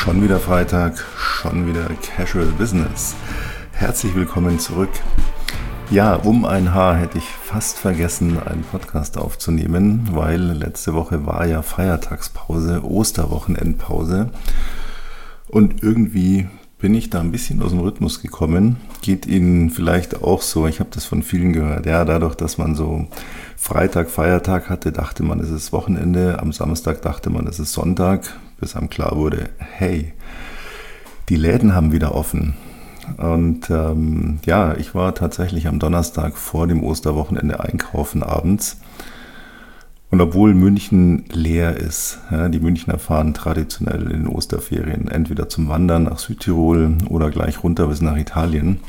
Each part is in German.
Schon wieder Freitag, schon wieder Casual Business. Herzlich willkommen zurück. Ja, um ein Haar hätte ich fast vergessen, einen Podcast aufzunehmen, weil letzte Woche war ja Feiertagspause, Osterwochenendpause. Und irgendwie bin ich da ein bisschen aus dem Rhythmus gekommen. Geht Ihnen vielleicht auch so, ich habe das von vielen gehört. Ja, dadurch, dass man so Freitag, Feiertag hatte, dachte man, es ist Wochenende. Am Samstag dachte man, es ist Sonntag, bis einem klar wurde, hey, die Läden haben wieder offen. Und ich war tatsächlich am Donnerstag vor dem Osterwochenende einkaufen abends. Und obwohl München leer ist, ja, die Münchner fahren traditionell in den Osterferien entweder zum Wandern nach Südtirol oder gleich runter bis nach Italien.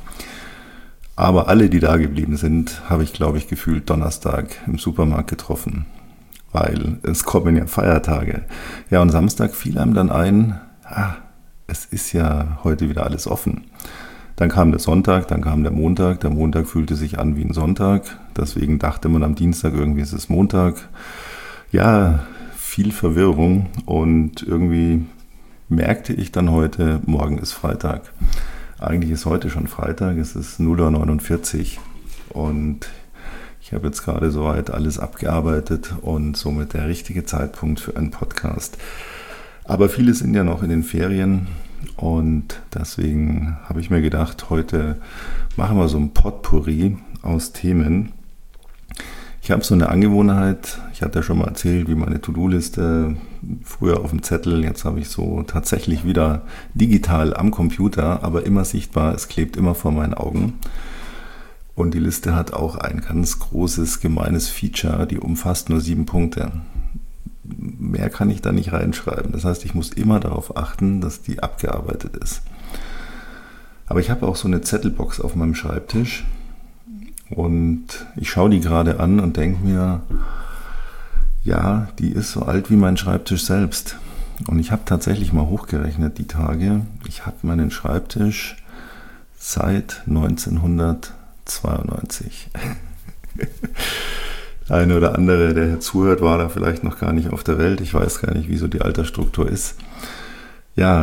Aber alle, die da geblieben sind, habe ich, glaube ich, gefühlt Donnerstag im Supermarkt getroffen. Weil es kommen ja Feiertage. Ja, und Samstag fiel einem dann ein, es ist ja heute wieder alles offen. Dann kam der Sonntag, dann kam der Montag. Der Montag fühlte sich an wie ein Sonntag. Deswegen dachte man am Dienstag irgendwie, es ist Montag. Ja, viel Verwirrung. Und irgendwie merkte ich dann heute, morgen ist Freitag. Eigentlich ist heute schon Freitag, es ist 0:49 Uhr. Und ich habe jetzt gerade soweit alles abgearbeitet und somit der richtige Zeitpunkt für einen Podcast. Aber viele sind ja noch in den Ferien. Und deswegen habe ich mir gedacht, heute machen wir so ein Potpourri aus Themen. Ich habe so eine Angewohnheit, ich hatte ja schon mal erzählt, wie meine To-Do-Liste früher auf dem Zettel, jetzt habe ich so tatsächlich wieder digital am Computer, aber immer sichtbar, es klebt immer vor meinen Augen. Und die Liste hat auch ein ganz großes, gemeines Feature, die umfasst nur 7 Punkte. Mehr kann ich da nicht reinschreiben. Das heißt, ich muss immer darauf achten, dass die abgearbeitet ist. Aber ich habe auch so eine Zettelbox auf meinem Schreibtisch und ich schaue die gerade an und denke mir, ja, die ist so alt wie mein Schreibtisch selbst. Und ich habe tatsächlich mal hochgerechnet die Tage. Ich habe meinen Schreibtisch seit 1992. Der eine oder andere, der hier zuhört, war da vielleicht noch gar nicht auf der Welt. Ich weiß gar nicht, wieso die Altersstruktur ist. Ja,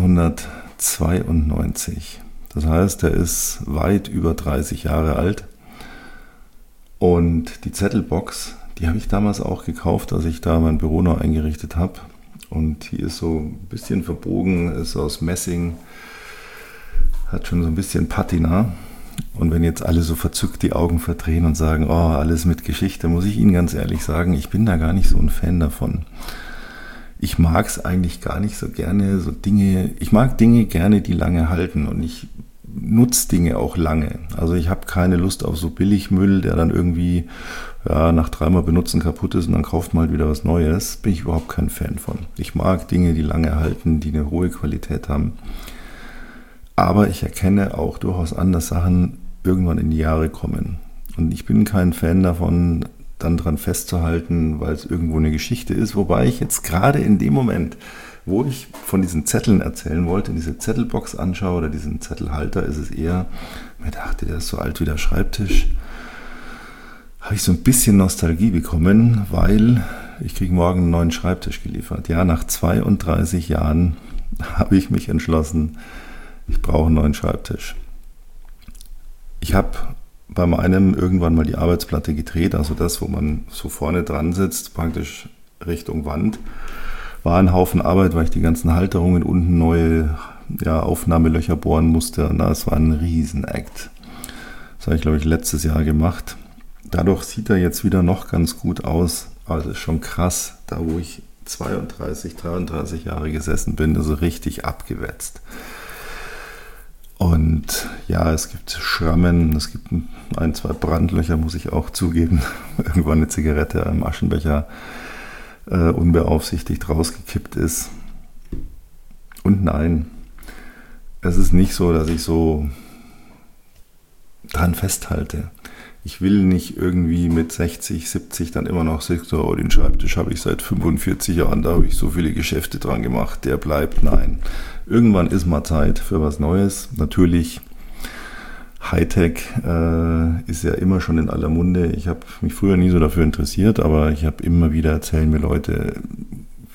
1992. Das heißt, er ist weit über 30 Jahre alt. Und die Zettelbox, die habe ich damals auch gekauft, als ich da mein Büro noch eingerichtet habe. Und die ist so ein bisschen verbogen, ist aus Messing, hat schon so ein bisschen Patina. Und wenn jetzt alle so verzückt die Augen verdrehen und sagen, oh, alles mit Geschichte, muss ich Ihnen ganz ehrlich sagen, ich bin da gar nicht so ein Fan davon. Ich mag es eigentlich gar nicht so gerne, ich mag Dinge gerne, die lange halten und ich nutze Dinge auch lange. Also ich habe keine Lust auf so Billigmüll, der dann irgendwie nach 3-mal benutzen kaputt ist und dann kauft man halt wieder was Neues. Bin ich überhaupt kein Fan von. Ich mag Dinge, die lange halten, die eine hohe Qualität haben. Aber ich erkenne auch durchaus an, dass Sachen irgendwann in die Jahre kommen. Und ich bin kein Fan davon, dann dran festzuhalten, weil es irgendwo eine Geschichte ist. Wobei ich jetzt gerade in dem Moment, wo ich von diesen Zetteln erzählen wollte, diese Zettelbox anschaue oder diesen Zettelhalter, ist es eher, mir dachte, der ist so alt wie der Schreibtisch, habe ich so ein bisschen Nostalgie bekommen, weil ich kriege morgen einen neuen Schreibtisch geliefert. Ja, nach 32 Jahren habe ich mich entschlossen, ich brauche einen neuen Schreibtisch. Ich habe bei meinem irgendwann mal die Arbeitsplatte gedreht, also das, wo man so vorne dran sitzt, praktisch Richtung Wand. War ein Haufen Arbeit, weil ich die ganzen Halterungen unten neue Aufnahmelöcher bohren musste. Und das war ein Riesen-Act. Das habe ich, glaube ich, letztes Jahr gemacht. Dadurch sieht er jetzt wieder noch ganz gut aus. Aber es ist schon krass, da wo ich 32, 33 Jahre gesessen bin, also richtig abgewetzt. Und ja, es gibt Schrammen, es gibt 1-2 Brandlöcher, muss ich auch zugeben. Irgendwann eine Zigarette im Aschenbecher unbeaufsichtigt rausgekippt ist. Und nein, es ist nicht so, dass ich so dran festhalte. Ich will nicht irgendwie mit 60, 70 dann immer noch sagen, so, den Schreibtisch habe ich seit 45 Jahren, da habe ich so viele Geschäfte dran gemacht, der bleibt. Nein, irgendwann ist mal Zeit für was Neues. Natürlich, Hightech ist ja immer schon in aller Munde. Ich habe mich früher nie so dafür interessiert, aber ich habe immer wieder, erzählen mir Leute,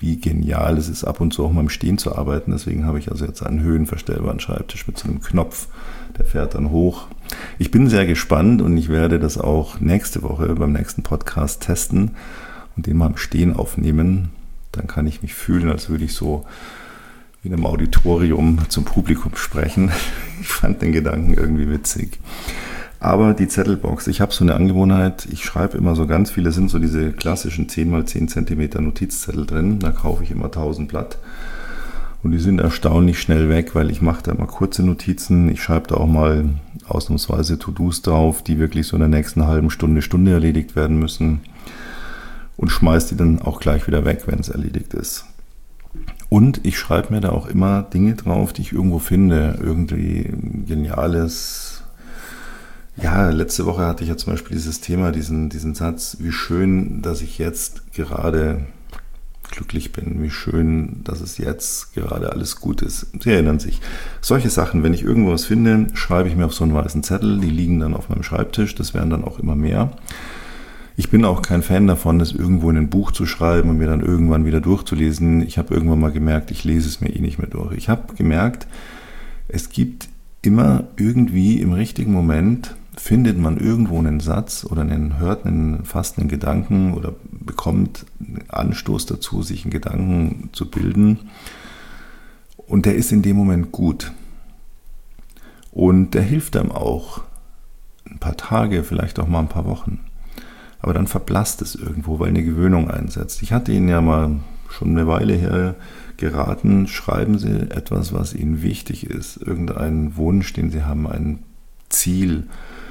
wie genial es ist, ab und zu auch mal im Stehen zu arbeiten. Deswegen habe ich also jetzt einen höhenverstellbaren Schreibtisch mit so einem Knopf, der fährt dann hoch. Ich bin sehr gespannt und ich werde das auch nächste Woche beim nächsten Podcast testen und den mal im Stehen aufnehmen. Dann kann ich mich fühlen, als würde ich so wie in einem Auditorium zum Publikum sprechen. Ich fand den Gedanken irgendwie witzig. Aber die Zettelbox, ich habe so eine Angewohnheit, ich schreibe immer so ganz viele, sind so diese klassischen 10x10 cm Notizzettel drin, da kaufe ich immer 1000 Blatt und die sind erstaunlich schnell weg, weil ich mache da immer kurze Notizen, ich schreibe da auch mal ausnahmsweise To-Dos drauf, die wirklich so in der nächsten halben Stunde erledigt werden müssen und schmeiße die dann auch gleich wieder weg, wenn es erledigt ist. Und ich schreibe mir da auch immer Dinge drauf, die ich irgendwo finde, irgendwie Geniales. Ja, letzte Woche hatte ich ja zum Beispiel dieses Thema, diesen Satz, wie schön, dass ich jetzt gerade glücklich bin, wie schön, dass es jetzt gerade alles gut ist. Sie erinnern sich. Solche Sachen, wenn ich irgendwo was finde, schreibe ich mir auf so einen weißen Zettel, die liegen dann auf meinem Schreibtisch, das werden dann auch immer mehr. Ich bin auch kein Fan davon, das irgendwo in ein Buch zu schreiben und mir dann irgendwann wieder durchzulesen. Ich habe irgendwann mal gemerkt, ich lese es mir eh nicht mehr durch. Ich habe gemerkt, es gibt immer irgendwie im richtigen Moment findet man irgendwo einen Satz oder hört fast einen Gedanken oder bekommt einen Anstoß dazu, sich einen Gedanken zu bilden. Und der ist in dem Moment gut. Und der hilft einem auch ein paar Tage, vielleicht auch mal ein paar Wochen. Aber dann verblasst es irgendwo, weil eine Gewöhnung einsetzt. Ich hatte Ihnen ja mal schon eine Weile her geraten, schreiben Sie etwas, was Ihnen wichtig ist, irgendeinen Wunsch, den Sie haben, ein Ziel,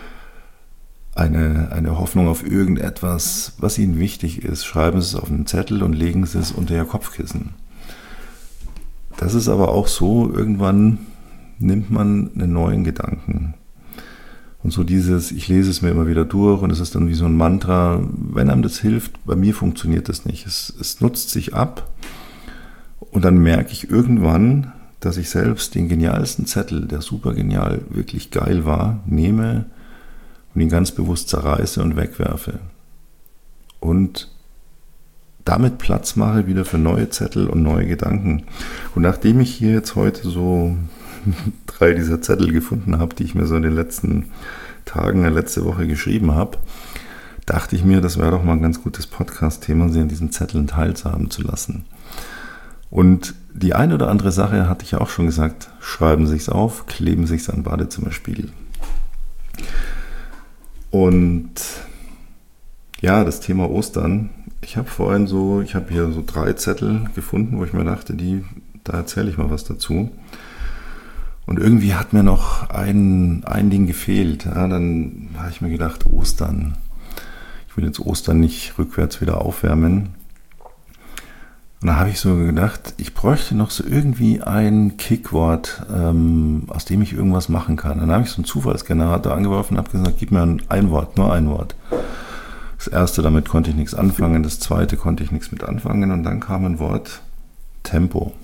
eine Hoffnung auf irgendetwas, was Ihnen wichtig ist. Schreiben Sie es auf einen Zettel und legen Sie es unter Ihr Kopfkissen. Das ist aber auch so, irgendwann nimmt man einen neuen Gedanken. Und so ich lese es mir immer wieder durch und es ist dann wie so ein Mantra, wenn einem das hilft, bei mir funktioniert das nicht. Es nutzt sich ab und dann merke ich irgendwann, dass ich selbst den genialsten Zettel, der super genial, wirklich geil war, nehme und ihn ganz bewusst zerreiße und wegwerfe. Und damit Platz mache wieder für neue Zettel und neue Gedanken. Und nachdem ich hier jetzt heute so 3 dieser Zettel gefunden habe, die ich mir so in den letzten Tagen, letzte Woche geschrieben habe, dachte ich mir, das wäre doch mal ein ganz gutes Podcast-Thema, sie an diesen Zetteln teilhaben zu lassen. Und die eine oder andere Sache hatte ich ja auch schon gesagt, schreiben Sie es auf, kleben Sie es an den Badezimmerspiegel. Und ja, das Thema Ostern, ich habe hier so 3 Zettel gefunden, wo ich mir dachte, da erzähle ich mal was dazu. Und irgendwie hat mir noch ein Ding gefehlt. Ja, dann habe ich mir gedacht, Ostern. Ich will jetzt Ostern nicht rückwärts wieder aufwärmen. Und da habe ich so gedacht, ich bräuchte noch so irgendwie ein Kickwort, aus dem ich irgendwas machen kann. Dann habe ich so einen Zufallsgenerator angeworfen und habe gesagt, gib mir ein Wort, nur ein Wort. Das erste, damit konnte ich nichts anfangen. Das zweite konnte ich nichts mit anfangen. Und dann kam ein Wort, Tempo.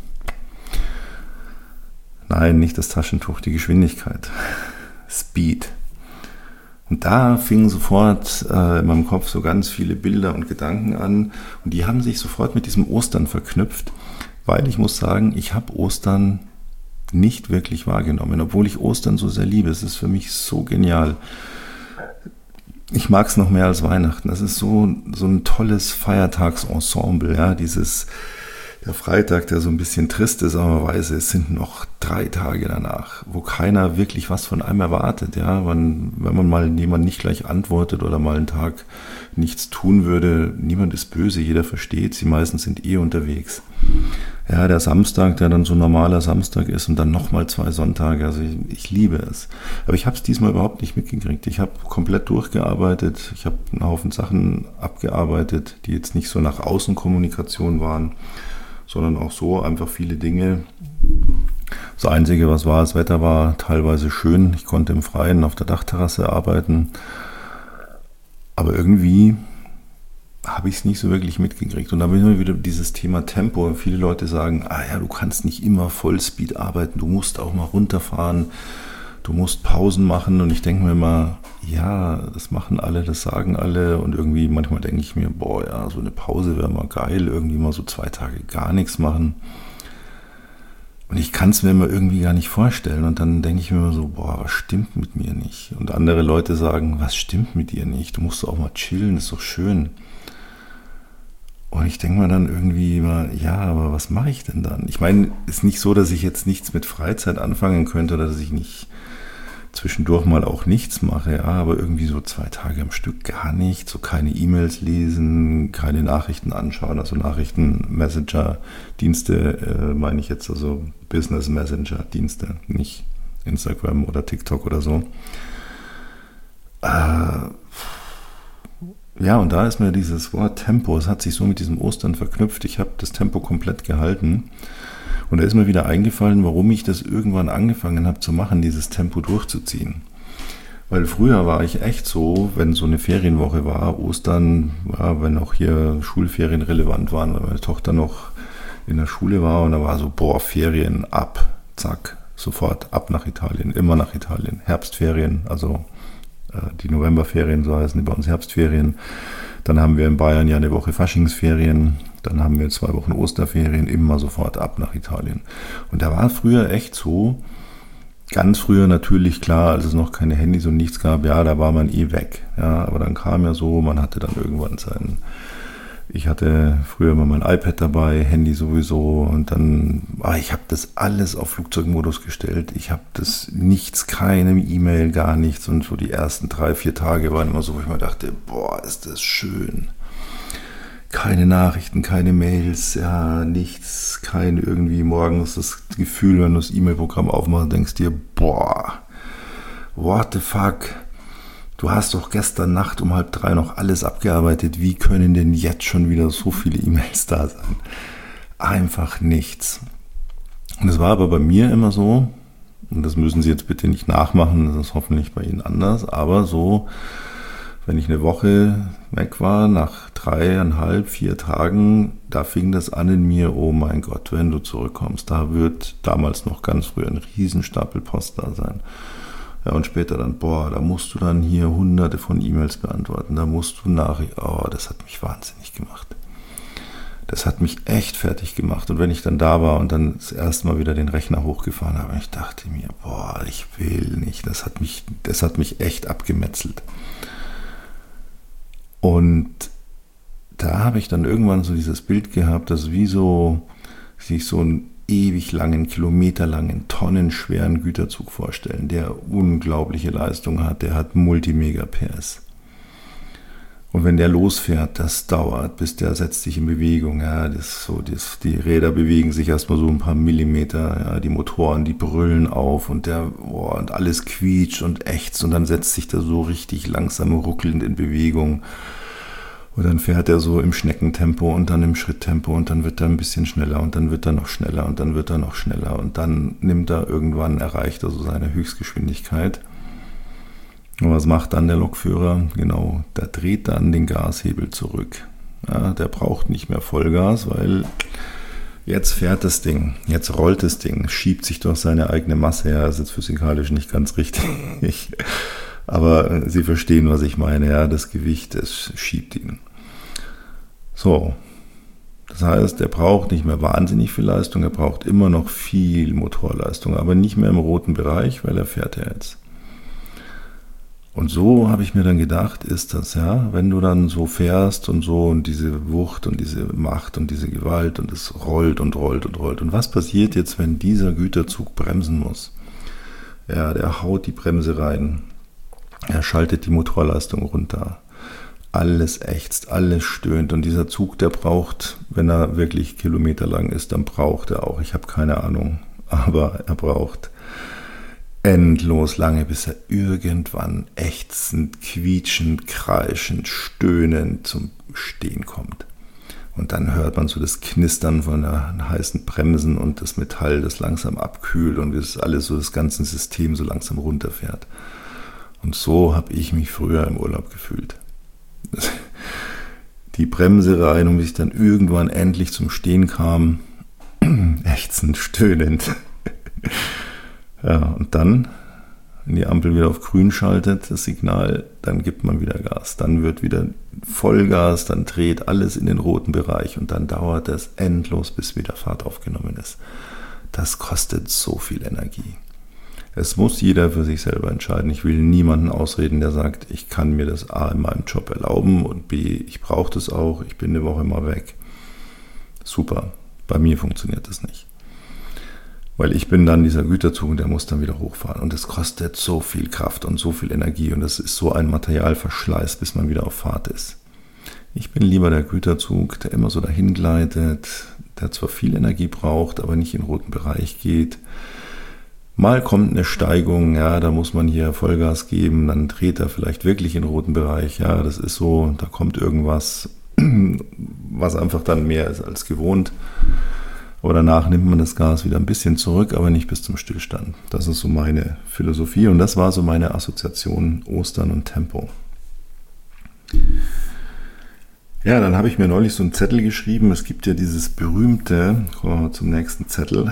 Nein, nicht das Taschentuch, die Geschwindigkeit. Speed. Und da fingen sofort in meinem Kopf so ganz viele Bilder und Gedanken an. Und die haben sich sofort mit diesem Ostern verknüpft, weil ich muss sagen, ich habe Ostern nicht wirklich wahrgenommen, obwohl ich Ostern so sehr liebe. Es ist für mich so genial. Ich mag es noch mehr als Weihnachten. Das ist so ein tolles Feiertagsensemble, ja, der Freitag, der so ein bisschen trist ist, aber man weiß, es sind noch 3 Tage danach, wo keiner wirklich was von einem erwartet. Ja? Wenn man mal jemand nicht gleich antwortet oder mal einen Tag nichts tun würde, niemand ist böse, jeder versteht, sie meistens sind unterwegs. Ja, der Samstag, der dann so ein normaler Samstag ist und dann nochmal 2 Sonntage, also ich liebe es. Aber ich habe es diesmal überhaupt nicht mitgekriegt. Ich habe komplett durchgearbeitet, ich habe einen Haufen Sachen abgearbeitet, die jetzt nicht so nach Außenkommunikation waren, sondern auch so einfach viele Dinge. Das Einzige, was war, das Wetter war teilweise schön. Ich konnte im Freien auf der Dachterrasse arbeiten. Aber irgendwie habe ich es nicht so wirklich mitgekriegt. Und da bin ich wieder dieses Thema Tempo. Viele Leute sagen, ja, du kannst nicht immer Vollspeed arbeiten, du musst auch mal runterfahren. du musst Pausen machen und ich denke mir immer, ja, das machen alle, das sagen alle und irgendwie manchmal denke ich mir, boah, ja, so eine Pause wäre mal geil, irgendwie mal so 2 Tage gar nichts machen. Und ich kann es mir immer irgendwie gar nicht vorstellen. Und dann denke ich mir immer so, boah, was stimmt mit mir nicht? Und andere Leute sagen, was stimmt mit dir nicht? Du musst doch auch mal chillen, das ist doch schön. Und ich denke mir dann irgendwie immer, ja, aber was mache ich denn dann? Ich meine, es ist nicht so, dass ich jetzt nichts mit Freizeit anfangen könnte oder dass ich nicht zwischendurch mal auch nichts mache, ja, aber irgendwie so 2 Tage am Stück gar nicht, so keine E-Mails lesen, keine Nachrichten anschauen, also Nachrichten-Messenger-Dienste meine ich jetzt, also Business-Messenger-Dienste, nicht Instagram oder TikTok oder so. Ja, und da ist mir dieses Wort Tempo, es hat sich so mit diesem Ostern verknüpft, ich habe das Tempo komplett gehalten. Und da ist mir wieder eingefallen, warum ich das irgendwann angefangen habe zu machen, dieses Tempo durchzuziehen. Weil früher war ich echt so, wenn so eine Ferienwoche war, Ostern, ja, wenn auch hier Schulferien relevant waren, weil meine Tochter noch in der Schule war und da war so, boah, Ferien ab, zack, sofort ab nach Italien, immer nach Italien. Herbstferien, also die Novemberferien, so heißen die bei uns Herbstferien. Dann haben wir in Bayern ja eine Woche Faschingsferien. Dann haben wir 2 Wochen Osterferien, immer sofort ab nach Italien. Und da war früher echt so, ganz früher natürlich, klar, als es noch keine Handys und nichts gab, ja, da war man eh weg. Ja, aber dann kam ja so, man hatte dann irgendwann ich hatte früher immer mein iPad dabei, Handy sowieso und dann, ich habe das alles auf Flugzeugmodus gestellt. Ich habe das nichts, keine E-Mail, gar nichts und so die ersten 3, 4 Tage waren immer so, wo ich mir dachte, boah, ist das schön. Keine Nachrichten, keine Mails, ja, nichts, kein irgendwie morgens das Gefühl, wenn du das E-Mail-Programm aufmachst, denkst dir, boah, what the fuck, du hast doch gestern Nacht um 2:30 noch alles abgearbeitet, wie können denn jetzt schon wieder so viele E-Mails da sein? Einfach nichts. Und es war aber bei mir immer so, und das müssen Sie jetzt bitte nicht nachmachen, das ist hoffentlich bei Ihnen anders, aber so, wenn ich eine Woche weg war, nach 3,5, 4 Tagen, da fing das an in mir, oh mein Gott, wenn du zurückkommst, da wird damals noch ganz früh ein Riesenstapel Post da sein. Ja, und später dann, boah, da musst du dann hier hunderte von E-Mails beantworten, da musst du das hat mich wahnsinnig gemacht. Das hat mich echt fertig gemacht. Und wenn ich dann da war und dann das erste Mal wieder den Rechner hochgefahren habe, ich dachte mir, boah, ich will nicht, das hat mich echt abgemetzelt. Und da habe ich dann irgendwann so dieses Bild gehabt, dass wie so sich so einen ewig langen, kilometerlangen, tonnenschweren Güterzug vorstellen, der unglaubliche Leistung hat, der hat Multimega-PS. Und wenn der losfährt, das dauert, bis der setzt sich in Bewegung. Ja, die Räder bewegen sich erstmal so ein paar Millimeter, ja, die Motoren, die brüllen auf und und alles quietscht und ächzt und dann setzt sich der so richtig langsam ruckelnd in Bewegung. Und dann fährt er so im Schneckentempo und dann im Schritttempo und dann wird er ein bisschen schneller und dann wird er noch schneller und dann wird er noch schneller und dann erreicht er so seine Höchstgeschwindigkeit. Und was macht dann der Lokführer? Genau, der dreht dann den Gashebel zurück. Ja, der braucht nicht mehr Vollgas, weil jetzt fährt das Ding, jetzt rollt das Ding, schiebt sich durch seine eigene Masse her. Das ist jetzt physikalisch nicht ganz richtig. Aber Sie verstehen, was ich meine. Ja, das Gewicht, das schiebt ihn. So, das heißt, er braucht nicht mehr wahnsinnig viel Leistung, er braucht immer noch viel Motorleistung, aber nicht mehr im roten Bereich, weil er fährt ja jetzt. Und so habe ich mir dann gedacht, ist das, ja, wenn du dann so fährst und so und diese Wucht und diese Macht und diese Gewalt und es rollt und rollt und rollt. Und was passiert jetzt, wenn dieser Güterzug bremsen muss? Ja, der haut die Bremse rein, er schaltet die Motorleistung runter. Alles ächzt, alles stöhnt und dieser Zug, der braucht, wenn er wirklich kilometerlang ist, dann braucht er auch, ich habe keine Ahnung, aber er braucht endlos lange, bis er irgendwann ächzend, quietschend, kreischend, stöhnend zum Stehen kommt. Und dann hört man so das Knistern von den heißen Bremsen und das Metall, das langsam abkühlt und das alles so das ganze System so langsam runterfährt. Und so habe ich mich früher im Urlaub gefühlt. Die Bremse rein und bis ich dann irgendwann endlich zum Stehen kam, ächzend, stöhnend. Ja, und dann, Wenn die Ampel wieder auf grün schaltet, das Signal, dann gibt man wieder Gas. Dann wird wieder Vollgas, dann dreht alles in den roten Bereich und dann dauert es endlos, bis wieder Fahrt aufgenommen ist. Das kostet so viel Energie. Es muss jeder für sich selber entscheiden. Ich will niemanden ausreden, der sagt, ich kann mir das A in meinem Job erlauben und B, ich brauche das auch, ich bin eine Woche mal weg. Super, bei mir funktioniert das nicht. Weil ich bin dann dieser Güterzug und der muss dann wieder hochfahren. Und es kostet so viel Kraft und so viel Energie und das ist so ein Materialverschleiß, bis man wieder auf Fahrt ist. Ich bin lieber der Güterzug, der immer so dahin gleitet, der zwar viel Energie braucht, aber nicht in den roten Bereich geht. Mal kommt eine Steigung, ja, da muss man hier Vollgas geben, dann dreht er vielleicht wirklich in den roten Bereich. Ja, das ist so, da kommt irgendwas, was einfach dann mehr ist als gewohnt. Aber danach nimmt man das Gas wieder ein bisschen zurück, aber nicht bis zum Stillstand. Das ist so meine Philosophie und das war so meine Assoziation Ostern und Tempo. Ja, dann habe ich mir neulich so einen Zettel geschrieben. Es gibt ja dieses berühmte, kommen wir mal zum nächsten Zettel.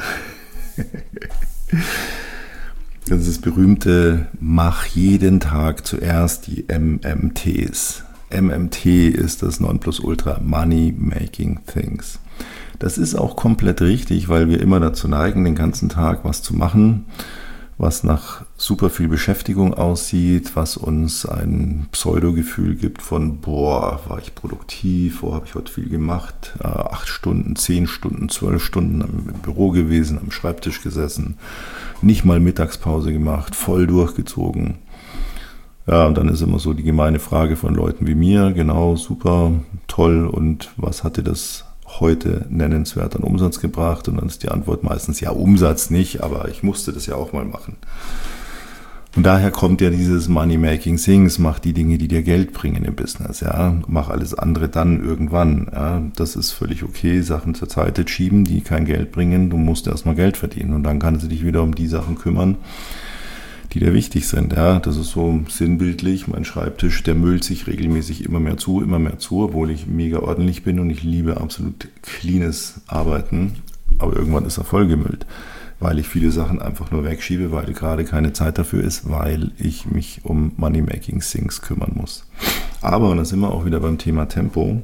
Das ist das berühmte, mach jeden Tag zuerst die MMTs. MMT ist das Nonplusultra, Money Making Things. Das ist auch komplett richtig, weil wir immer dazu neigen, den ganzen Tag was zu machen, was nach super viel Beschäftigung aussieht, was uns ein Pseudo-Gefühl gibt von, boah, war ich produktiv, habe ich heute viel gemacht, 8 Stunden, 10 Stunden, 12 Stunden im Büro gewesen, am Schreibtisch gesessen, nicht mal Mittagspause gemacht, voll durchgezogen. Ja, und dann ist immer so die gemeine Frage von Leuten wie mir, genau, super, toll, und was hat dir das heute nennenswert an Umsatz gebracht? Und dann ist die Antwort meistens, ja, Umsatz nicht, aber ich musste das ja auch mal machen. Und daher kommt ja dieses Money Making Things, mach die Dinge, die dir Geld bringen im Business, ja, mach alles andere dann irgendwann, ja, das ist völlig okay, Sachen zur Seite schieben, die kein Geld bringen, du musst erstmal Geld verdienen und dann kannst du dich wieder um die Sachen kümmern, die dir wichtig sind, ja, das ist so sinnbildlich, mein Schreibtisch, der müllt sich regelmäßig immer mehr zu, obwohl ich mega ordentlich bin und ich liebe absolut cleanes Arbeiten, aber irgendwann ist er vollgemüllt, weil ich viele Sachen einfach nur wegschiebe, weil gerade keine Zeit dafür ist, weil ich mich um Money Making Things kümmern muss. Aber, und da sind wir auch wieder beim Thema Tempo,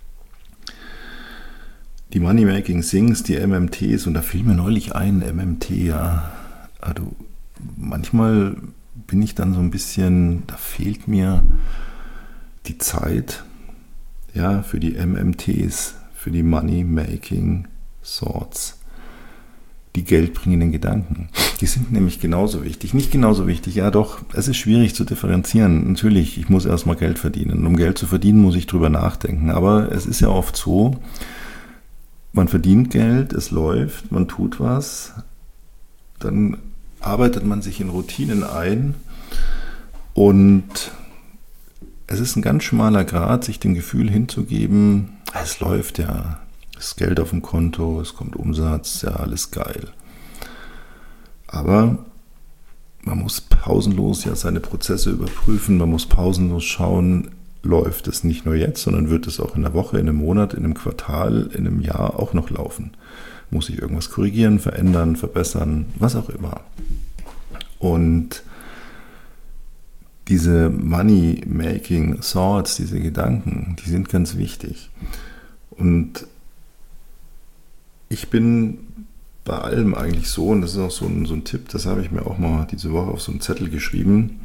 die Money Making Things, die MMTs, und da fiel mir neulich ein, MMT, ja, also manchmal bin ich dann so ein bisschen, da fehlt mir die Zeit, ja, für die MMTs, für die Money Making Thoughts, die geldbringenden Gedanken. Die sind nämlich genauso wichtig. Nicht genauso wichtig, ja doch, es ist schwierig zu differenzieren. Natürlich, ich muss erstmal Geld verdienen. Um Geld zu verdienen, muss ich drüber nachdenken. Aber es ist ja oft so, man verdient Geld, es läuft, man tut was, dann arbeitet man sich in Routinen ein und es ist ein ganz schmaler Grat, sich dem Gefühl hinzugeben, es läuft ja, es ist Geld auf dem Konto, es kommt Umsatz, ja, alles geil. Aber man muss pausenlos ja seine Prozesse überprüfen, man muss pausenlos schauen, läuft es nicht nur jetzt, sondern wird es auch in einer Woche, in einem Monat, in einem Quartal, in einem Jahr auch noch laufen. Muss ich irgendwas korrigieren, verändern, verbessern, was auch immer. Und diese Money-Making Thoughts, diese Gedanken, die sind ganz wichtig. Und ich bin bei allem eigentlich so, und das ist auch so ein Tipp, das habe ich mir auch mal diese Woche auf so einen Zettel geschrieben,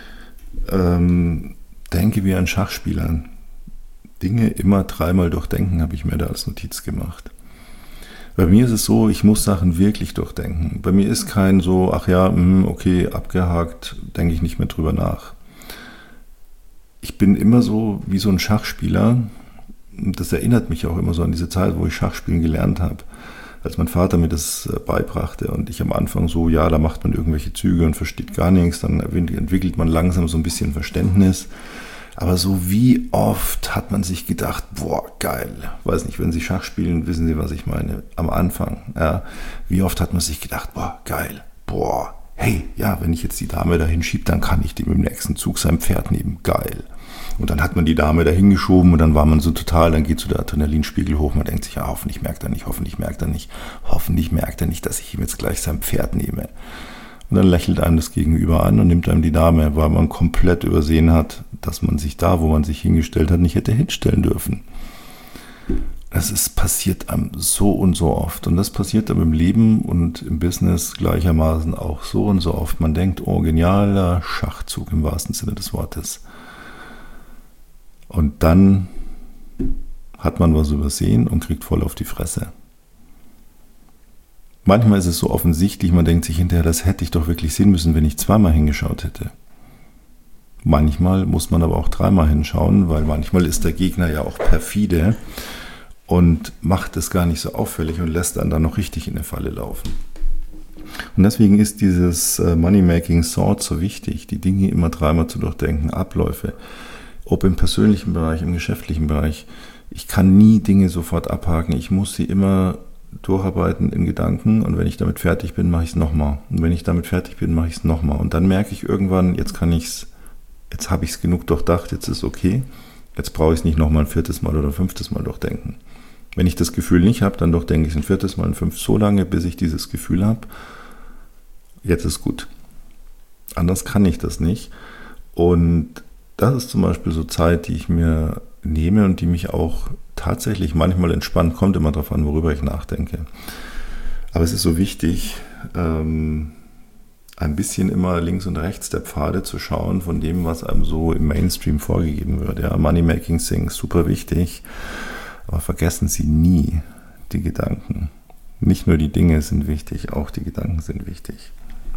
denke wie ein Schachspieler. Dinge immer 3-mal durchdenken, habe ich mir da als Notiz gemacht. Bei mir ist es so, ich muss Sachen wirklich durchdenken. Bei mir ist kein so, ach ja, okay, abgehakt, denke ich nicht mehr drüber nach. Ich bin immer so wie so ein Schachspieler. Das erinnert mich auch immer so an diese Zeit, wo ich Schachspielen gelernt habe. Als mein Vater mir das beibrachte und ich am Anfang so, ja, da macht man irgendwelche Züge und versteht gar nichts, dann entwickelt man langsam so ein bisschen Verständnis. Aber so wie oft hat man sich gedacht, boah, geil, weiß nicht, wenn Sie Schach spielen, wissen Sie, was ich meine, am Anfang, ja, wie oft hat man sich gedacht, boah, geil, boah, hey, ja, wenn ich jetzt die Dame dahin schiebe, dann kann ich dem im nächsten Zug sein Pferd nehmen, geil. Und dann hat man die Dame dahin geschoben und dann war man so total, dann geht so der Adrenalinspiegel hoch, man denkt sich, ja, hoffentlich merkt er nicht, dass ich ihm jetzt gleich sein Pferd nehme. Und dann lächelt einem das Gegenüber an und nimmt einem die Dame, weil man komplett übersehen hat, dass man sich da, wo man sich hingestellt hat, nicht hätte hinstellen dürfen. Das ist passiert einem so und so oft. Und das passiert einem im Leben und im Business gleichermaßen auch so und so oft. Man denkt, oh, genialer Schachzug im wahrsten Sinne des Wortes. Und dann hat man was übersehen und kriegt voll auf die Fresse. Manchmal ist es so offensichtlich, man denkt sich hinterher, das hätte ich doch wirklich sehen müssen, wenn ich zweimal hingeschaut hätte. Manchmal muss man aber auch dreimal hinschauen, weil manchmal ist der Gegner ja auch perfide und macht es gar nicht so auffällig und lässt einen dann noch richtig in eine Falle laufen. Und deswegen ist dieses Money-Making Sword so wichtig, die Dinge immer dreimal zu durchdenken, Abläufe, ob im persönlichen Bereich, im geschäftlichen Bereich. Ich kann nie Dinge sofort abhaken, ich muss sie immer durcharbeiten in Gedanken und wenn ich damit fertig bin, mache ich es nochmal. Und wenn ich damit fertig bin, mache ich es nochmal. Und dann merke ich irgendwann, jetzt habe ich es genug durchdacht, jetzt ist es okay, jetzt brauche ich es nicht nochmal ein 4. Mal oder 5. Mal durchdenken. Wenn ich das Gefühl nicht habe, dann durchdenke ich es ein 4. Mal, ein 5. so lange, bis ich dieses Gefühl habe, jetzt ist gut. Anders kann ich das nicht. Und das ist zum Beispiel so Zeit, die ich mir nehme und die mich auch tatsächlich manchmal entspannt, kommt immer darauf an, worüber ich nachdenke. Aber es ist so wichtig, ein bisschen immer links und rechts der Pfade zu schauen von dem, was einem so im Mainstream vorgegeben wird. Ja, Money-Making Things, super wichtig, aber vergessen Sie nie die Gedanken. Nicht nur die Dinge sind wichtig, auch die Gedanken sind wichtig.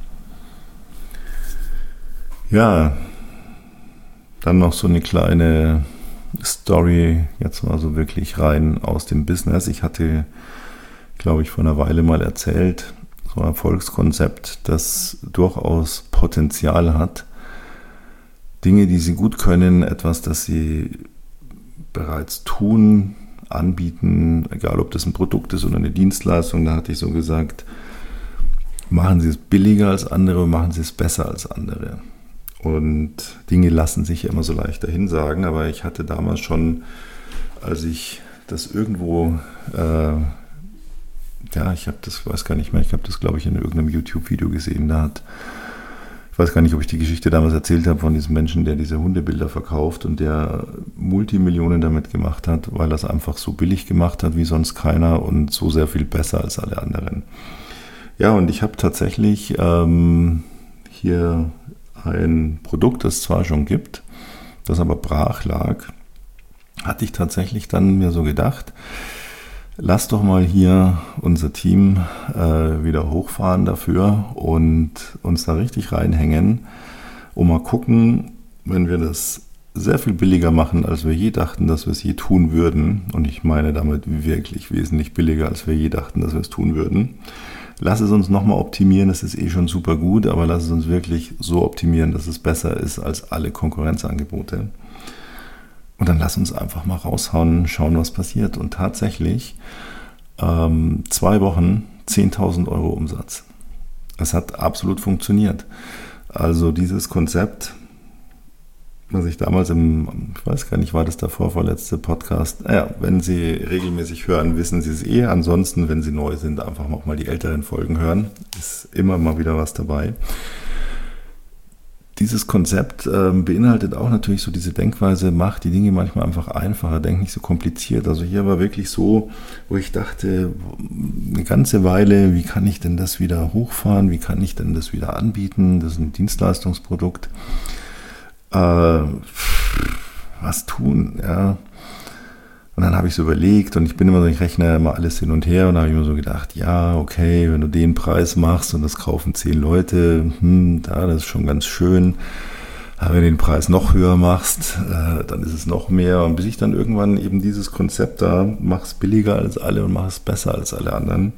Ja, dann noch so eine kleine Story, jetzt mal so wirklich rein aus dem Business. Ich hatte, glaube ich, vor einer Weile mal erzählt, so ein Erfolgskonzept, das durchaus Potenzial hat. Dinge, die Sie gut können, etwas, das Sie bereits tun, anbieten, egal ob das ein Produkt ist oder eine Dienstleistung, da hatte ich so gesagt, machen Sie es billiger als andere, machen Sie es besser als andere. Und Dinge lassen sich ja immer so leicht dahin sagen, aber ich hatte damals schon, als ich das irgendwo, ich weiß gar nicht mehr, ich habe das, glaube ich, in irgendeinem YouTube-Video gesehen, ich weiß gar nicht, ob ich die Geschichte damals erzählt habe von diesem Menschen, der diese Hundebilder verkauft und der Multimillionen damit gemacht hat, weil er es einfach so billig gemacht hat wie sonst keiner und so sehr viel besser als alle anderen. Ja, und ich habe tatsächlich hier ein Produkt, das es zwar schon gibt, das aber brach lag, hatte ich tatsächlich dann mir so gedacht, lass doch mal hier unser Team wieder hochfahren dafür und uns da richtig reinhängen und mal gucken, wenn wir das sehr viel billiger machen, als wir je dachten, dass wir es je tun würden, und ich meine damit wirklich wesentlich billiger, als wir je dachten, dass wir es tun würden. Lass es uns nochmal optimieren, das ist eh schon super gut, aber lass es uns wirklich so optimieren, dass es besser ist als alle Konkurrenzangebote. Und dann lass uns einfach mal raushauen, schauen, was passiert. Und tatsächlich 2 Wochen 10.000 Euro Umsatz. Es hat absolut funktioniert. Also dieses Konzept, was ich damals ich weiß gar nicht, war das der vorletzte Podcast? Naja, wenn Sie regelmäßig hören, wissen Sie es eh. Ansonsten, wenn Sie neu sind, einfach auch mal die älteren Folgen hören. Ist immer mal wieder was dabei. Dieses Konzept beinhaltet auch natürlich so diese Denkweise, macht die Dinge manchmal einfach einfacher, denk nicht so kompliziert. Also hier war wirklich so, wo ich dachte, eine ganze Weile, wie kann ich denn das wieder hochfahren? Wie kann ich denn das wieder anbieten? Das ist ein Dienstleistungsprodukt. Was tun, ja. Und dann habe ich so überlegt und ich bin immer so, ich rechne immer alles hin und her und da habe ich mir so gedacht, ja, okay, wenn du den Preis machst und das kaufen 10 Leute, das ist schon ganz schön. Aber wenn du den Preis noch höher machst, dann ist es noch mehr. Und bis ich dann irgendwann eben dieses Konzept da, mach es billiger als alle und mach es besser als alle anderen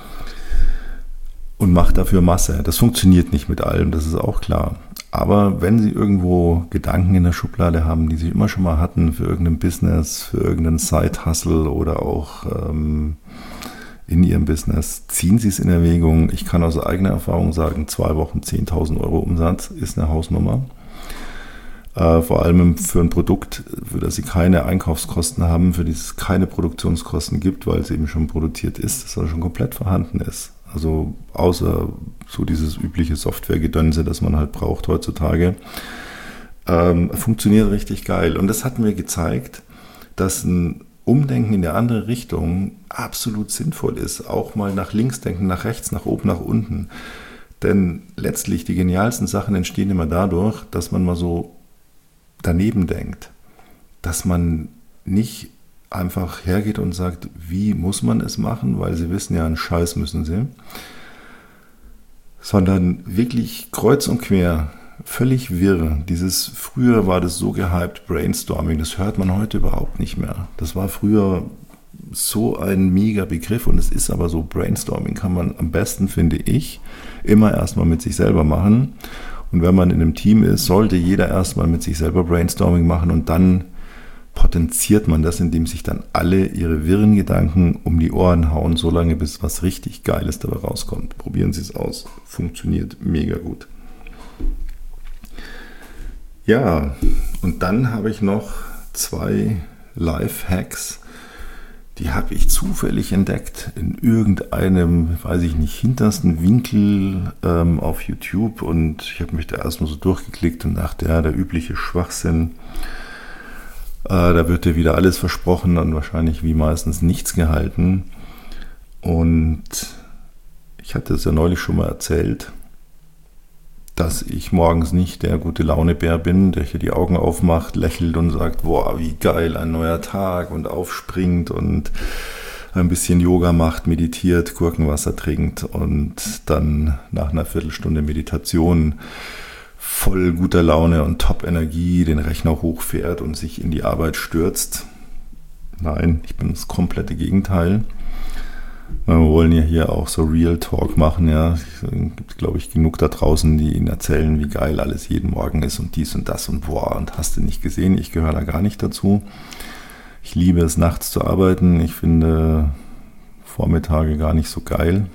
und mach dafür Masse. Das funktioniert nicht mit allem, das ist auch klar. Aber wenn Sie irgendwo Gedanken in der Schublade haben, die Sie immer schon mal hatten für irgendein Business, für irgendeinen Side-Hustle oder auch in Ihrem Business, ziehen Sie es in Erwägung. Ich kann aus eigener Erfahrung sagen, 2 Wochen 10.000 Euro Umsatz ist eine Hausnummer. Vor allem für ein Produkt, für das Sie keine Einkaufskosten haben, für das es keine Produktionskosten gibt, weil es eben schon produziert ist, das also schon komplett vorhanden ist. Also außer so dieses übliche Software-Gedönse, das man halt braucht heutzutage. Funktioniert richtig geil. Und das hat mir gezeigt, dass ein Umdenken in eine andere Richtung absolut sinnvoll ist. Auch mal nach links denken, nach rechts, nach oben, nach unten. Denn letztlich die genialsten Sachen entstehen immer dadurch, dass man mal so daneben denkt. Dass man nicht einfach hergeht und sagt, wie muss man es machen, weil sie wissen ja, einen Scheiß müssen sie. Sondern wirklich kreuz und quer, völlig wirr. Früher war das so gehypt, Brainstorming, das hört man heute überhaupt nicht mehr. Das war früher so ein mega Begriff und es ist aber so, Brainstorming kann man am besten, finde ich, immer erstmal mit sich selber machen. Und wenn man in einem Team ist, sollte jeder erstmal mit sich selber Brainstorming machen und dann potenziert man das, indem sich dann alle ihre wirren Gedanken um die Ohren hauen, solange bis was richtig Geiles dabei rauskommt. Probieren Sie es aus. Funktioniert mega gut. Ja, und dann habe ich noch 2 Life-Hacks, die habe ich zufällig entdeckt in irgendeinem, weiß ich nicht, hintersten Winkel auf YouTube und ich habe mich da erstmal so durchgeklickt und dachte, ja, der übliche Schwachsinn, da wird dir wieder alles versprochen und wahrscheinlich wie meistens nichts gehalten. Und ich hatte es ja neulich schon mal erzählt, dass ich morgens nicht der gute Launebär bin, der hier die Augen aufmacht, lächelt und sagt, boah, wie geil, ein neuer Tag und aufspringt und ein bisschen Yoga macht, meditiert, Gurkenwasser trinkt und dann nach einer Viertelstunde Meditation voll guter Laune und Top-Energie den Rechner hochfährt und sich in die Arbeit stürzt. Nein, ich bin das komplette Gegenteil. Wir wollen ja hier auch so Real Talk machen, ja. Es gibt, glaube ich, genug da draußen, die Ihnen erzählen, wie geil alles jeden Morgen ist und dies und das und boah, und hast du nicht gesehen, ich gehöre da gar nicht dazu. Ich liebe es, nachts zu arbeiten. Ich finde Vormittage gar nicht so geil.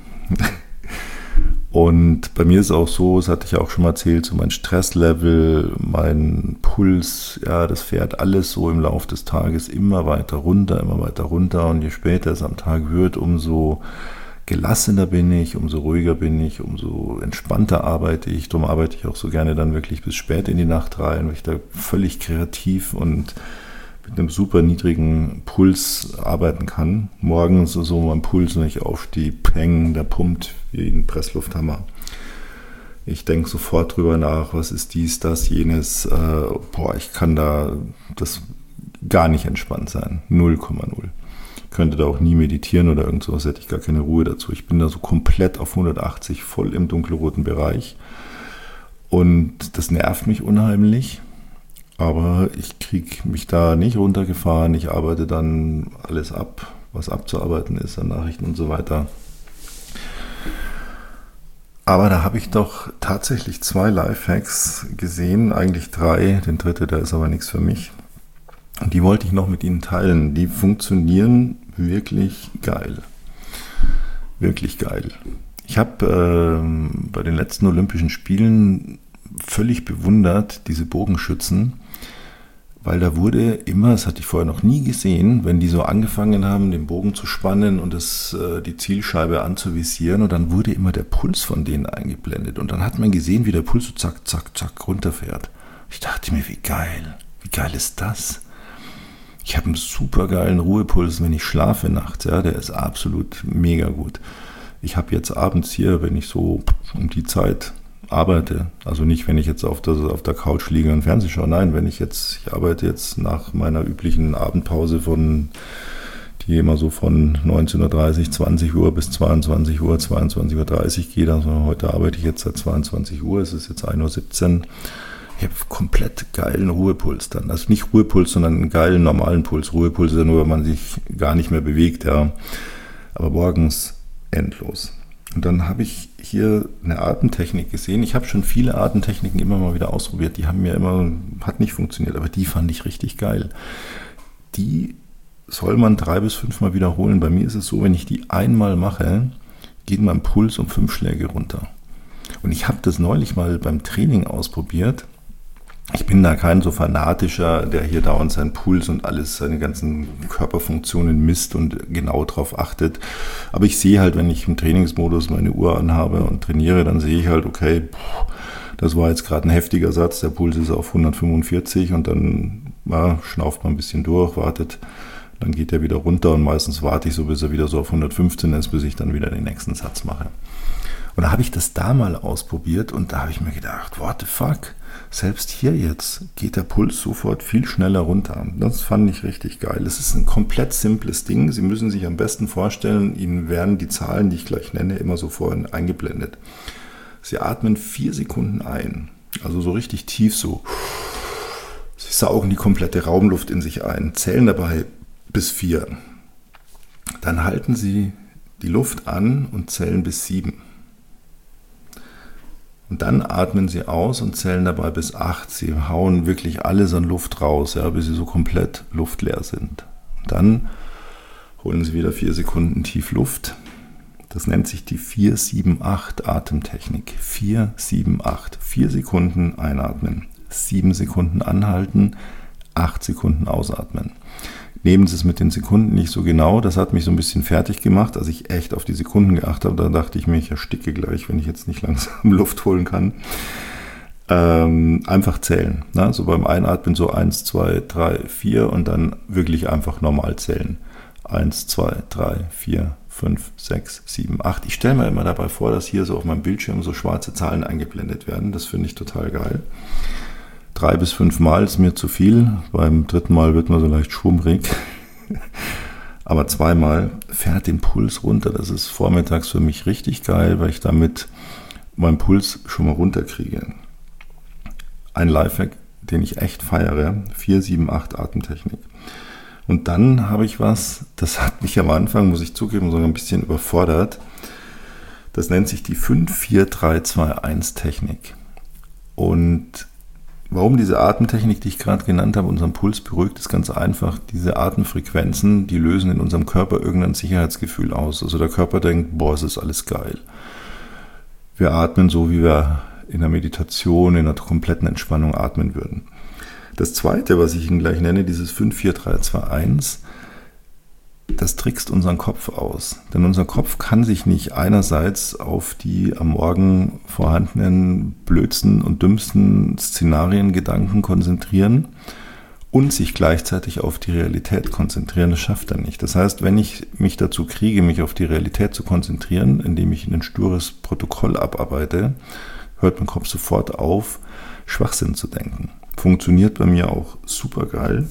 Und bei mir ist es auch so, das hatte ich auch schon mal erzählt, so mein Stresslevel, mein Puls, ja, das fährt alles so im Laufe des Tages immer weiter runter. Und je später es am Tag wird, umso gelassener bin ich, umso ruhiger bin ich, umso entspannter arbeite ich. Darum arbeite ich auch so gerne dann wirklich bis spät in die Nacht rein, weil ich da völlig kreativ und mit einem super niedrigen Puls arbeiten kann. Morgens ist so mein Puls, wenn ich aufstehe, peng, der pumpt wie ein Presslufthammer. Ich denke sofort drüber nach, was ist dies, das, jenes. Ich kann da das gar nicht entspannt sein. 0,0. Ich könnte da auch nie meditieren oder irgend sowas, hätte ich gar keine Ruhe dazu. Ich bin da so komplett auf 180, voll im dunkelroten Bereich. Und das nervt mich unheimlich. Aber ich kriege mich da nicht runtergefahren. Ich arbeite dann alles ab, was abzuarbeiten ist, an Nachrichten und so weiter. Aber da habe ich doch tatsächlich 2 Lifehacks gesehen, eigentlich 3. Den 3., der ist aber nichts für mich. Und die wollte ich noch mit Ihnen teilen. Die funktionieren wirklich geil. Wirklich geil. Ich habe bei den letzten Olympischen Spielen völlig bewundert, diese Bogenschützen, weil da wurde immer, das hatte ich vorher noch nie gesehen, wenn die so angefangen haben, den Bogen zu spannen und die Zielscheibe anzuvisieren, und dann wurde immer der Puls von denen eingeblendet und dann hat man gesehen, wie der Puls so zack, zack, zack runterfährt. Ich dachte mir, wie geil ist das? Ich habe einen super geilen Ruhepuls, wenn ich schlafe nachts, ja, der ist absolut mega gut. Ich habe jetzt abends hier, wenn ich so um die Zeit arbeite, also nicht, wenn ich jetzt auf der Couch liege und Fernsehen schaue, nein, ich arbeite jetzt nach meiner üblichen Abendpause die immer so von 19.30 Uhr, 20 Uhr bis 22 Uhr, 22.30 Uhr geht, also heute arbeite ich jetzt seit 22 Uhr, es ist jetzt 1.17 Uhr, ich habe komplett geilen Ruhepuls dann, also nicht Ruhepuls, sondern einen geilen normalen Puls. Ruhepuls ist ja nur, wenn man sich gar nicht mehr bewegt, ja, aber morgens endlos. Und dann habe ich hier eine Atemtechnik gesehen. Ich habe schon viele Atemtechniken immer mal wieder ausprobiert. Die hat nicht funktioniert, aber die fand ich richtig geil. Die soll man 3 bis 5 Mal wiederholen. Bei mir ist es so, wenn ich die einmal mache, geht mein Puls um 5 Schläge runter. Und ich habe das neulich mal beim Training ausprobiert. Ich bin da kein so fanatischer, der hier dauernd seinen Puls und alles, seine ganzen Körperfunktionen misst und genau drauf achtet. Aber ich sehe halt, wenn ich im Trainingsmodus meine Uhr anhabe und trainiere, dann sehe ich halt, okay, das war jetzt gerade ein heftiger Satz, der Puls ist auf 145 und dann schnauft man ein bisschen durch, wartet, dann geht er wieder runter und meistens warte ich so, bis er wieder so auf 115 ist, bis ich dann wieder den nächsten Satz mache. Und da habe ich das da mal ausprobiert und da habe ich mir gedacht, what the fuck? Selbst hier jetzt geht der Puls sofort viel schneller runter. Das fand ich richtig geil. Es ist ein komplett simples Ding. Sie müssen sich am besten vorstellen, Ihnen werden die Zahlen, die ich gleich nenne, immer so vorhin eingeblendet. Sie atmen 4 Sekunden ein, also so richtig tief so. Sie saugen die komplette Raumluft in sich ein, zählen dabei bis 4. Dann halten Sie die Luft an und zählen bis 7. Und dann atmen Sie aus und zählen dabei bis 8. Sie hauen wirklich alles an Luft raus, ja, bis Sie so komplett luftleer sind. Und dann holen Sie wieder 4 Sekunden tief Luft. Das nennt sich die 4-7-8 Atemtechnik. 4-7-8. 4 Sekunden einatmen, 7 Sekunden anhalten, 8 Sekunden ausatmen. Nehmen Sie es mit den Sekunden nicht so genau. Das hat mich so ein bisschen fertig gemacht, als ich echt auf die Sekunden geachtet habe. Da dachte ich mir, ich ersticke gleich, wenn ich jetzt nicht langsam Luft holen kann. Einfach zählen. Ne? So beim Einatmen so 1, 2, 3, 4 und dann wirklich einfach normal zählen. 1, 2, 3, 4, 5, 6, 7, 8. Ich stelle mir immer dabei vor, dass hier so auf meinem Bildschirm so schwarze Zahlen eingeblendet werden. Das finde ich total geil. 3 bis 5 Mal ist mir zu viel. Beim 3. Mal wird man so leicht schwummrig. Aber 2 Mal fährt den Puls runter. Das ist vormittags für mich richtig geil, weil ich damit meinen Puls schon mal runterkriege. Ein Lifehack, den ich echt feiere. 4-7-8 Atemtechnik. Und dann habe ich was, das hat mich am Anfang, muss ich zugeben, sogar ein bisschen überfordert. Das nennt sich die 5-4-3-2-1 Technik. Und warum diese Atemtechnik, die ich gerade genannt habe, unseren Puls beruhigt, ist ganz einfach. Diese Atemfrequenzen, die lösen in unserem Körper irgendein Sicherheitsgefühl aus. Also der Körper denkt, boah, es ist alles geil. Wir atmen so, wie wir in der Meditation, in einer kompletten Entspannung atmen würden. Das zweite, was ich Ihnen gleich nenne, dieses 5-4-3-2-1, das trickst unseren Kopf aus. Denn unser Kopf kann sich nicht einerseits auf die am Morgen vorhandenen blödsten und dümmsten Szenarien, Gedanken konzentrieren und sich gleichzeitig auf die Realität konzentrieren. Das schafft er nicht. Das heißt, wenn ich mich dazu kriege, mich auf die Realität zu konzentrieren, indem ich ein stures Protokoll abarbeite, hört mein Kopf sofort auf, Schwachsinn zu denken. Funktioniert bei mir auch super geil.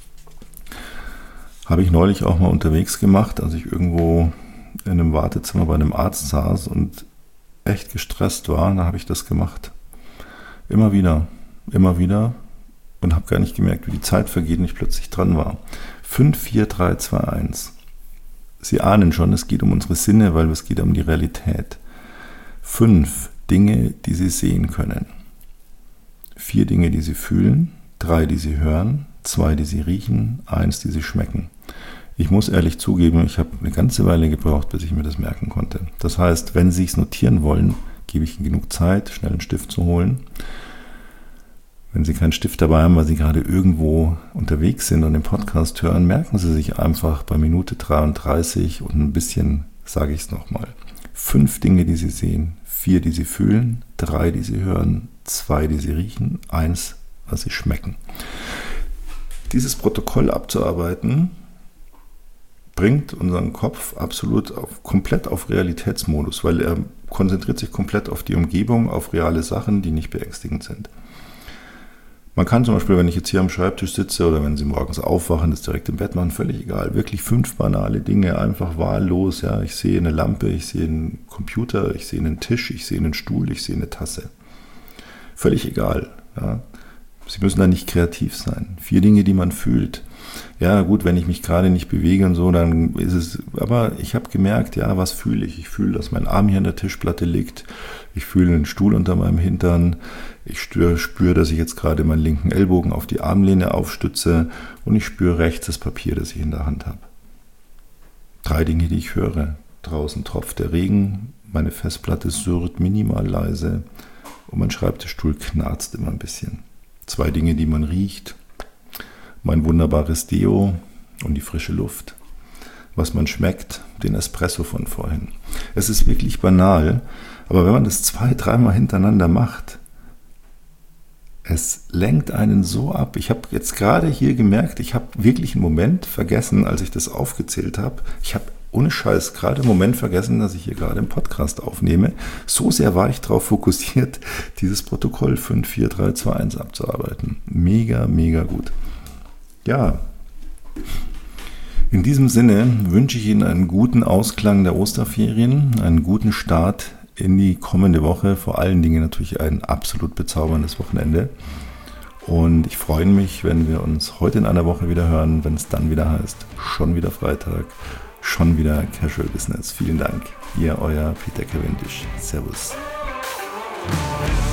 Habe ich neulich auch mal unterwegs gemacht, als ich irgendwo in einem Wartezimmer bei einem Arzt saß und echt gestresst war. Da habe ich das gemacht. Immer wieder und habe gar nicht gemerkt, wie die Zeit vergeht und ich plötzlich dran war. 5-4-3-2-1. Sie ahnen schon, es geht um unsere Sinne, weil es geht um die Realität. 5 Dinge, die Sie sehen können. 4 Dinge, die Sie fühlen. 3, die Sie hören. 2, die Sie riechen. 1, die Sie schmecken. Ich muss ehrlich zugeben, ich habe eine ganze Weile gebraucht, bis ich mir das merken konnte. Das heißt, wenn Sie es notieren wollen, gebe ich Ihnen genug Zeit, schnell einen Stift zu holen. Wenn Sie keinen Stift dabei haben, weil Sie gerade irgendwo unterwegs sind und den Podcast hören, merken Sie sich einfach bei Minute 33 und ein bisschen sage ich es nochmal. 5 Dinge, die Sie sehen, 4, die Sie fühlen, 3, die Sie hören, 2, die Sie riechen, 1, was Sie schmecken. Dieses Protokoll abzuarbeiten, bringt unseren Kopf absolut komplett auf Realitätsmodus, weil er konzentriert sich komplett auf die Umgebung, auf reale Sachen, die nicht beängstigend sind. Man kann zum Beispiel, wenn ich jetzt hier am Schreibtisch sitze oder wenn Sie morgens aufwachen, das direkt im Bett machen, völlig egal. Wirklich 5 banale Dinge, einfach wahllos. Ja. Ich sehe eine Lampe, ich sehe einen Computer, ich sehe einen Tisch, ich sehe einen Stuhl, ich sehe eine Tasse. Völlig egal. Ja. Sie müssen da nicht kreativ sein. 4 Dinge, die man fühlt. Ja gut, wenn ich mich gerade nicht bewege und so, dann ist es, aber ich habe gemerkt, ja, was fühle ich? Ich fühle, dass mein Arm hier an der Tischplatte liegt. Ich fühle einen Stuhl unter meinem Hintern. Ich spüre, dass ich jetzt gerade meinen linken Ellbogen auf die Armlehne aufstütze und ich spüre rechts das Papier, das ich in der Hand habe. 3 Dinge, die ich höre. Draußen tropft der Regen, meine Festplatte surrt minimal leise und mein Schreibtischstuhl knarzt immer ein bisschen. 2 Dinge, die man riecht. Mein wunderbares Deo und die frische Luft. Was man schmeckt, den Espresso von vorhin. Es ist wirklich banal, aber wenn man das 2-3 Mal hintereinander macht, es lenkt einen so ab. Ich habe jetzt gerade hier gemerkt, ich habe wirklich einen Moment vergessen, als ich das aufgezählt habe. Ich habe ohne Scheiß gerade einen Moment vergessen, dass ich hier gerade einen Podcast aufnehme. So sehr war ich darauf fokussiert, dieses Protokoll 5, 4, 3, 2, 1 abzuarbeiten. Mega, mega gut. Ja, in diesem Sinne wünsche ich Ihnen einen guten Ausklang der Osterferien, einen guten Start in die kommende Woche, vor allen Dingen natürlich ein absolut bezauberndes Wochenende. Und ich freue mich, wenn wir uns heute in einer Woche wieder hören, wenn es dann wieder heißt, schon wieder Freitag, schon wieder Casual Business. Vielen Dank. Ihr, euer Peter Cavendish. Servus.